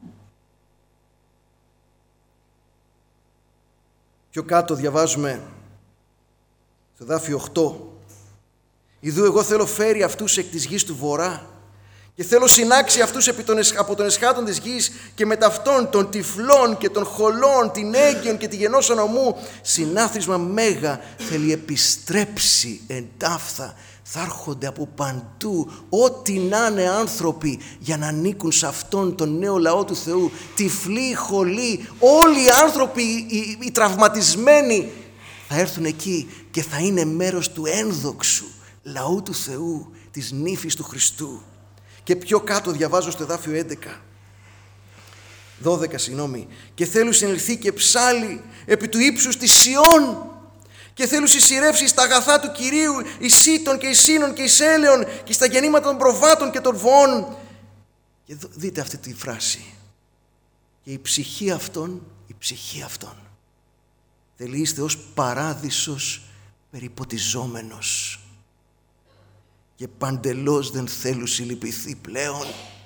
Πιο κάτω διαβάζουμε στο δάφιο οκτώ. Ιδού εγώ θέλω φέρει αυτούς εκ της γης του βορρά και θέλω συνάξει αυτούς επί των, από τον εσχάτων της γης και με ταυτόν των τυφλών και των χολών, την έγκυον και τη γενώσαν ομού, συνάθρισμα μέγα θέλει επιστρέψει εντάφθα. Θα έρχονται από παντού ό,τι να είναι άνθρωποι για να ανήκουν σε αυτόν τον νέο λαό του Θεού. Τυφλοί, χολοί, όλοι οι άνθρωποι, οι, οι τραυματισμένοι θα έρθουν εκεί και θα είναι μέρος του ένδοξου λαού του Θεού, της νύφης του Χριστού. Και πιο κάτω διαβάζω στο εδάφιο έντεκα, δώδεκα συγγνώμη, και θέλουν συνελθεί και ψάλι επί του ύψους της Σιών και θέλουν συσσυρεύσει στα αγαθά του Κυρίου εις Σίτων και εις Σίνων και εις Έλεων και στα γεννήματα των προβάτων και των βοών. Και δείτε αυτή τη φράση. Και η ψυχή αυτών, η ψυχή αυτών θέλει είστε ως παράδεισος περιποτιζόμενος και παντελώς δεν θέλουν συλληπιθεί πλέον.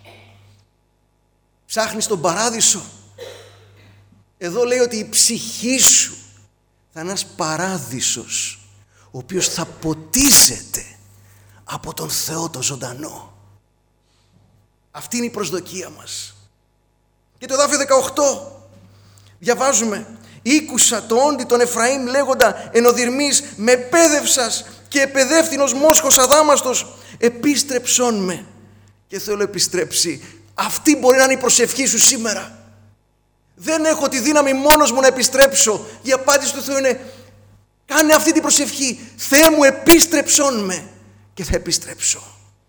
Ψάχνεις τον παράδεισο. Εδώ λέει ότι η ψυχή σου θα είναι ένας παράδεισος ο οποίος θα ποτίζεται από τον Θεό το ζωντανό. Αυτή είναι η προσδοκία μας. Και το εδάφιο δεκαοκτώ διαβάζουμε, ήκουσα το όντι των Εφραήμ λέγοντα ενοδυρμής με επέδευσας και επεδεύθυνος μόσχος αδάμαστος, επίστρεψόν με. Και θέλω επιστρέψει. Αυτή μπορεί να είναι η προσευχή σου σήμερα. Δεν έχω τη δύναμη μόνος μου να επιστρέψω. Η απάντηση του Θεού είναι κάνε αυτή την προσευχή. Θεέ μου, επίστρεψόν με και θα επιστρέψω.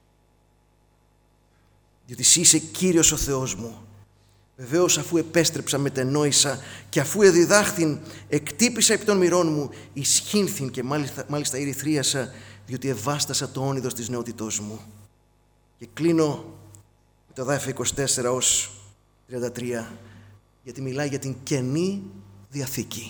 Διότι εσύ είσαι Κύριος ο Θεός μου. Βεβαίως αφού επέστρεψα μετενόησα και αφού εδιδάχθην εκτύπησα επί των μυρών μου, ισχύνθην και μάλιστα, μάλιστα ερυθρίασα, διότι ευάστασα το όνειδος της νεότητός μου. Και κλείνω με το δάφιο είκοσι τέσσερα ως τριάντα τρία, γιατί μιλάει για την Καινή Διαθήκη.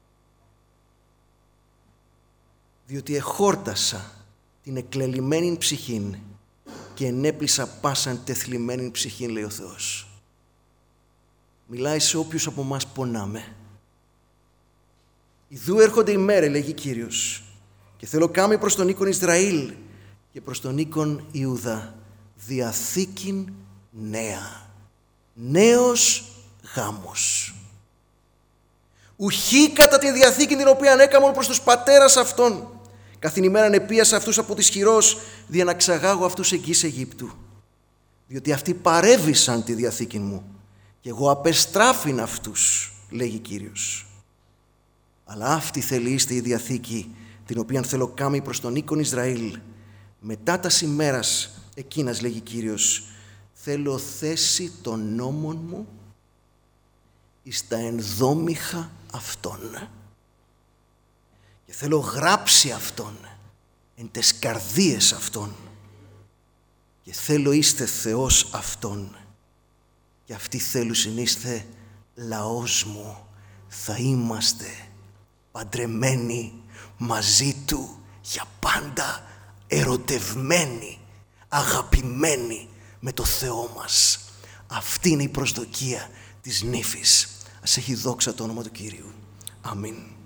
Διότι εχόρτασα την εκλελειμμένη ψυχήν και ενέπλησα πάσαν τεθλιμμένη ψυχήν, λέει ο Θεός. Μιλάει σε όποιους από μας πονάμε. Ιδού έρχονται οι μέρες, λέγει Κύριος, και θέλω κάμει προς τον οίκον Ισραήλ και προς τον οίκον Ιούδα διαθήκην νέα. Νέος γάμος. Ουχή κατά τη διαθήκη την οποία ανέκαμον προς τους πατέρας αυτών. Καθήν ημέραν επίασα αυτούς από της χειρός, δια να ξαγάγω αυτούς εγγύς Αιγύπτου. Διότι αυτοί παρέβησαν τη διαθήκη μου και εγώ απεστράφην αυτούς, λέγει Κύριος. Αλλά αυτή θέλει είστε η διαθήκη, την οποία θέλω κάμει προς τον οίκον Ισραήλ. Μετά τα ημέρας εκείνας, λέγει Κύριος, θέλω θέσει των νόμων μου εις τα ενδόμηχα αυτών. Και θέλω γράψει αυτόν εν τες καρδίες αυτών. Και θέλω είστε Θεός αυτών. Και αυτοί θέλουν είστε λαός μου. Θα είμαστε παντρεμένοι μαζί Του για πάντα, ερωτευμένοι, αγαπημένοι με το Θεό μας. Αυτή είναι η προσδοκία της νύφης. Ας έχει δόξα το όνομα του Κυρίου. Αμήν.